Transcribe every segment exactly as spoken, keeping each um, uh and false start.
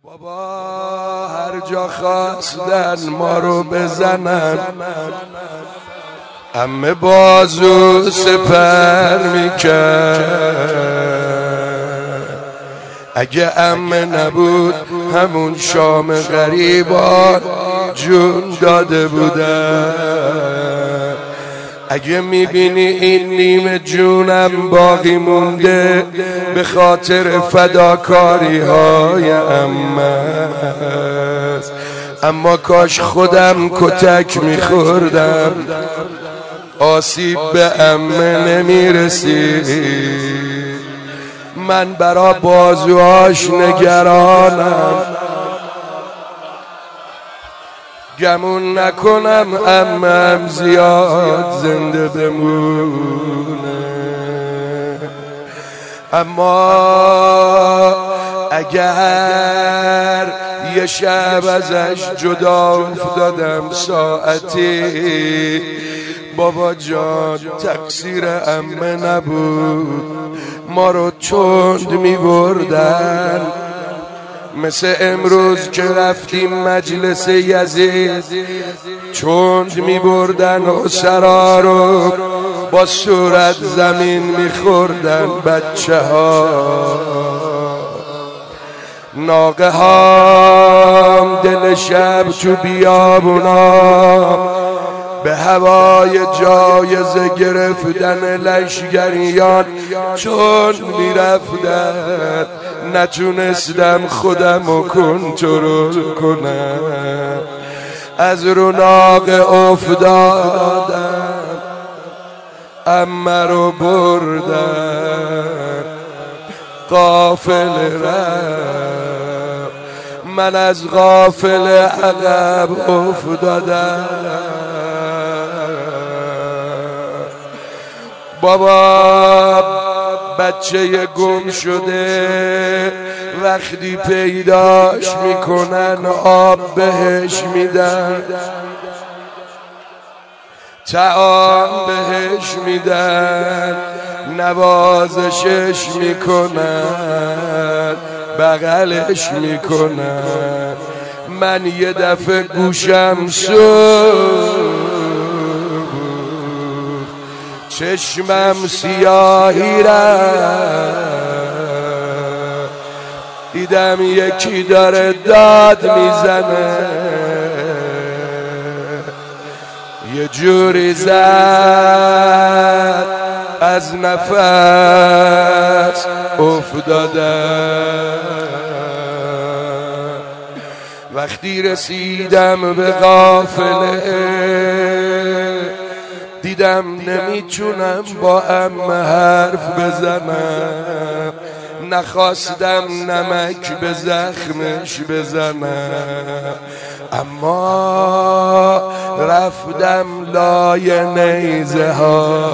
بابا هر جا خواستن ما رو بزنن، عمه بازو سپر میکرد. اگه عمه نبود همون شام غریبان جون داده بودن. اگه میبینی این نیم جونم باقی مونده به خاطر فداکاری های عمه است، اما کاش خودم کتک میخوردم آسیب به عمه نمیرسید. من برا بازوهاش نگرانم، گمون نکنم عمم زیاد زنده بمونه. اما اگر یه شب ازش جدا افتادم ساعتی، بابا جان تقصیر عمه نبود، ما رو چند می بردن. مثل امروز که رفتیم مجلس یزید، چند می بردن و سرا رو با صورت زمین می خوردن بچه ها. ناقه ها دل شب تو بیابونا به هوای جایزه گرفتن لشگریان چون میرفتن، نتونستم خودمو کنترل کنم، از رو ناقه افتادم، عمه رو بردن، غافل رفت، من از غافل عقب افتادم. بابا بچه گم شده وقتی پیداش میکنن آب بهش میدن، طعام بهش میدن، نوازشش میکنن، بغلش میکنن. من یه دفعه گوشم سوخت، چشمم سیاهی رفت، دیدم یکی داره داد میزنه، یه جوری زد از نفس افتادم. وقتی رسیدم به قافله دیدم نمیتونم با عمه حرف بزنم، نخواستم نمک به زخمش بزنم، اما رفتم لای نیزه ها،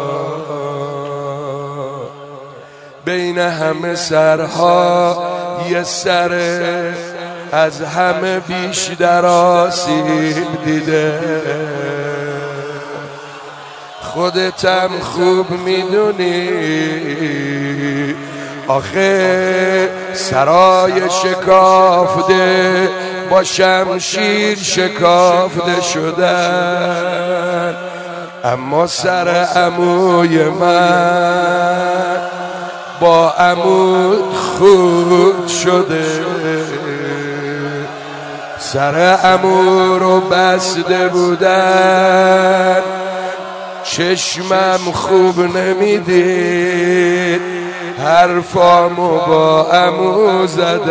بین همه سرها یه سر از همه بیشتر آسیب دیده. خودتم خوب میدونی آخه سرای شکافته با شمشیر شکافته شدن، اما سر عموی من با عمود خود شده. سر عمو رو بسته بودن، چشمم خوب نمیدید، حرفامو با عمو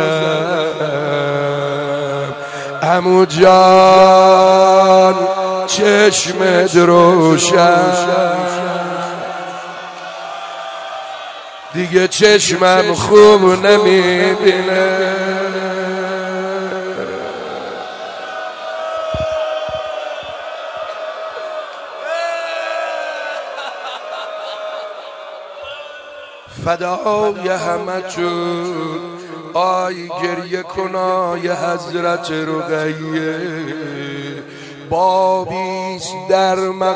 زدم. عمو جان چشمت روشن، دیگه چشمم خوب نمیبینه. فدای همتون آی گریه کنای حضرت رقیه، بابیست در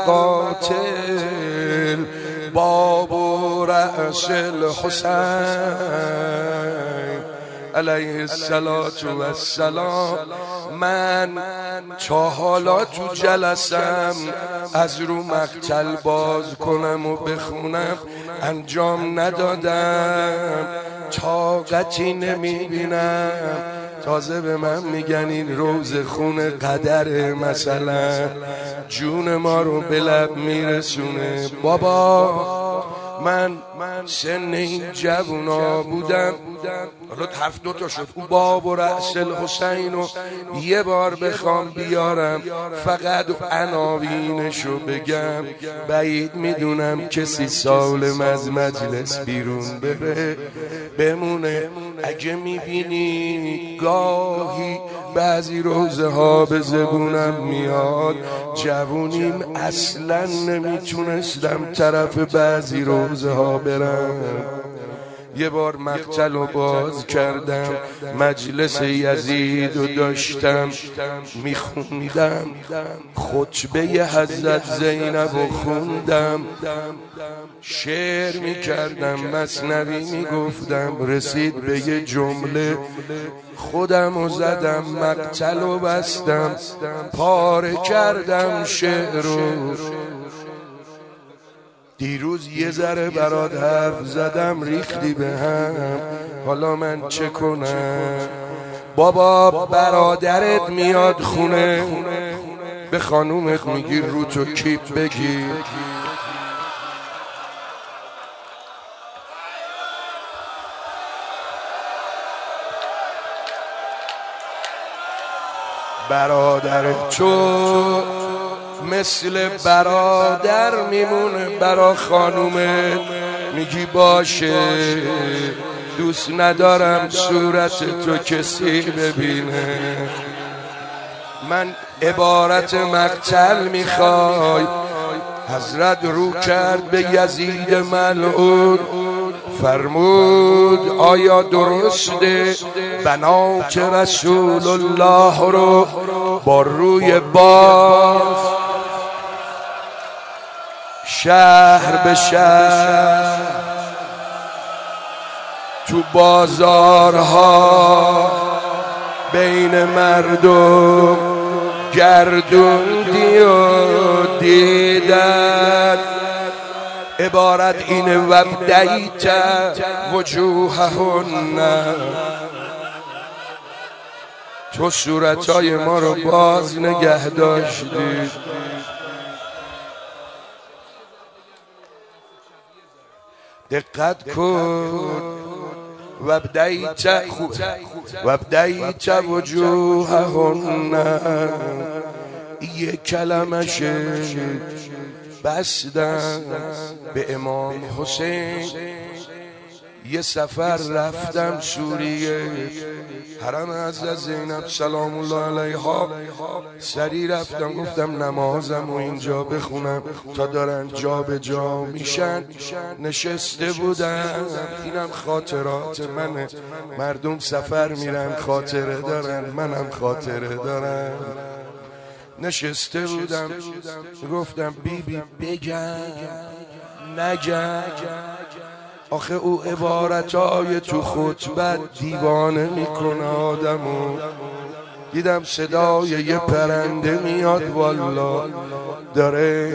مقاتل باب و رأس الحسین، علیه الصلاة و السلام. من تا حالا تو جلسم از رو مقتل باز کنم و بخونم انجام ندادم، طاقتی نمیبینم. تازه به من میگن این روز خون قدره، مثلا جون ما رو به لب میرسونه. بابا من سن این جوونا بودم، حالا حرف دوتا شد، او باب و رأس الحسین و یه بار بخوام بیارم فقط عناوینشو بگم، بعید میدونم کسی سالم از مجلس بیرون بره بمونه. اگه میبینی گاهی بعضی روزه ها به زبونم میاد، جوونیم اصلا نمیتونستم طرف بعضی روزه ها برم. یه بار مقتل رو باز کردم، مجلس یزید رو داشتم میخوندم، خطبه حضرت زینب رو خوندم، شعر میکردم، مثنوی میگفتم، رسید به یه جمله خودم رو زدم، مقتل رو بستم، پاره کردم شعر رو. دیروز یه ذره برات حرف زدم ریختی به هم، حالا من چه کنم؟ بابا برادرت میاد خونه، به خانومت میگی رو تو کیپ بگی، برادرت تو مثل برادر میمونه برا خانومت، میگی باشه دوست ندارم صورت تو کسی ببینه. من عبارت مقتل میخوای، حضرت رو کرد به یزید ملعون، فرمود آیا درسته بنات رسول الله رو با روی باز شهر به شهر تو بازارها بین مردم گردوندی و دیدن؟ عبارت اینه وابدیت وجوههن، تو صورتهای ما رو باز نگه داشتی. دقت کن، وابدیت خوب وابدیت وجوههن، یه کلمشه بستم به امام حسین. یه سفر رفتم سوریه، حرم حضرت زینب سلام الله علیها، سری رفتم گفتم نمازم و اینجا بخونم تا دارن جا به جا میشن. نشسته بودم، اینم خاطرات منه، مردم سفر میرن خاطره دارن، منم خاطره دارم. نشسته بودم گفتم بی بی بگم نگم، آخه او عبارتای تو خطبت دیوانه میکنه آدمو. دیدم صدای یه پرنده میاد، والا داره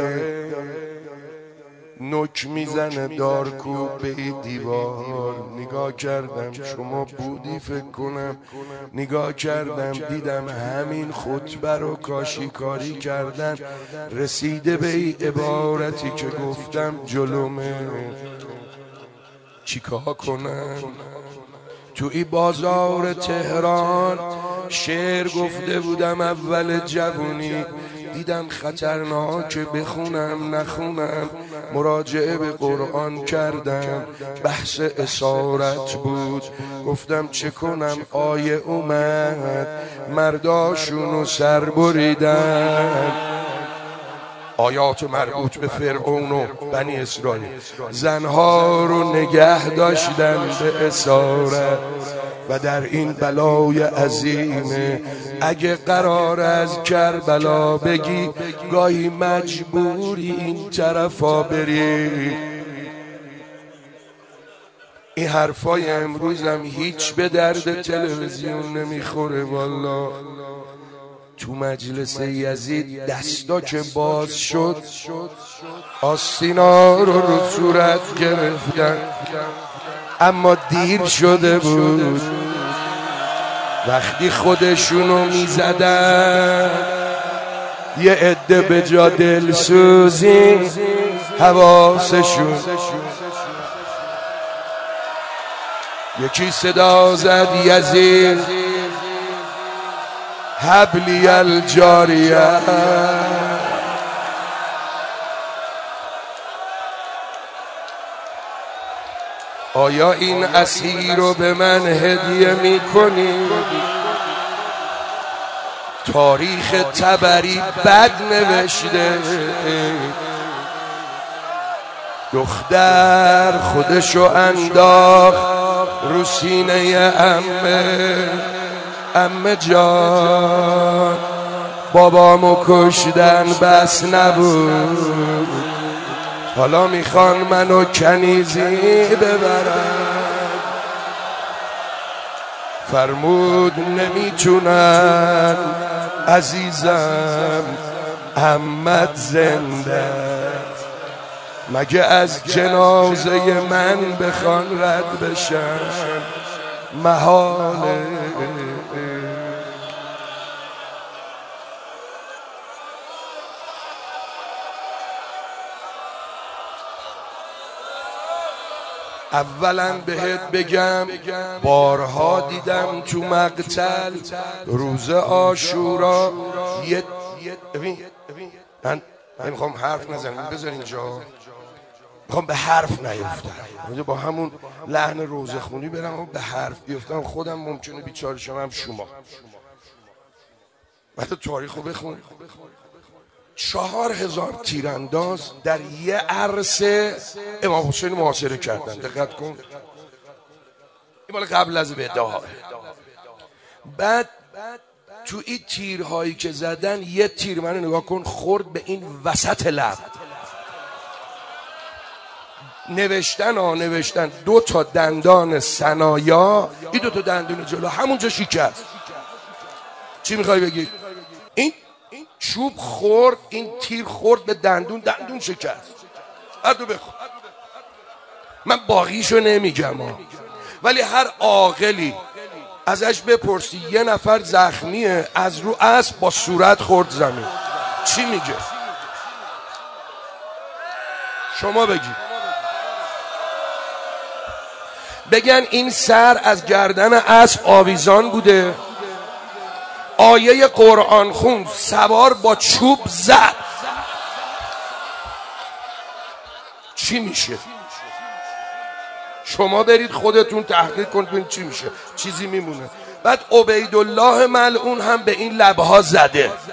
نوک میزنه دارکوب به دیوار. نگاه کردم، شما بودی فکر کنم، نگاه کردم دیدم همین خطبه رو کاشی کاری کردن، رسیده به این عبارتی که گفتم جلومه. چیکار کنم؟ تو ای بازار تهران شعر گفته بودم اول جوونی، دیدم خطرناکه بخونم نخونم، مراجعه به قرآن کردم، بحث اسارت بود، گفتم چه کنم؟ آیه اومد مرداشونو سر بریدن، آیات مربوط به فرعون و بنی اسرائیل، زنها رو نگه داشتن به اسارت. و در این بلای عظیمه اگه قرار از کربلا بگی، گاهی مجبوری این طرفا بری. این حرفای امروزم هیچ به درد تلویزیون نمیخوره والله. تو مجلس یزید دستا که باز شد آستینا رو رو صورت گرفتن، اما دیر شده بود. وقتی خودشونو میزدن یه عده به جا دلسوزی حواسشون، یکی صدا زد یزید حبلی الجاریه، آیا این اسیر رو به من هدیه میکنی؟ تاریخ طبری بد نوشته، دختر خودشو انداخت رو سینه عمه، عمه جان بابامو کشتن بس نبود، حالا میخوان منو کنیزی ببرن. فرمود نمیتونن عزیزم، عمت زنده، مگه از جنازه من بخوان رد بشن محاله. اولا بهت بگم بارها دیدم تو مقتل روز عاشورا یه من نمیخوام حرف نزنم، بذار اینجا، میخوام به حرف نیفتم، با همون لحن روزه خونی برم و به حرف بیفتم خودم ممکنه بیچاره شم شما. بعد تاریخو بخون، چهار هزار تیرانداز در یه عرصه امام حسین محاصره کردن. دقت کن، این مال قبل از بدعا. بعد تو این تیرهایی که زدن یه تیر منو نگاه کن خورد به این وسط لب. نوشتن ها نوشتن دو تا دندان ثنایا، این دو تا دندون جلو همونجا شکست. چی میخوای بگی؟ این چوب خورد، این تیر خورد به دندون، دندون شکست. هردو بخور. من باقیشو نمیگم ها، ولی هر عاقلی ازش بپرسی یه نفر زخمیه از رو اسب با صورت خورد زمین، چی میگه؟ شما بگی. بگن این سر از گردن اسب آویزان بوده، آیه قرآن خون، سوار با چوب زد، چی میشه؟ شما برید خودتون تحقیق کنید چی میشه، چیزی میمونه. بعد عبیدالله ملعون هم به این لبها زده.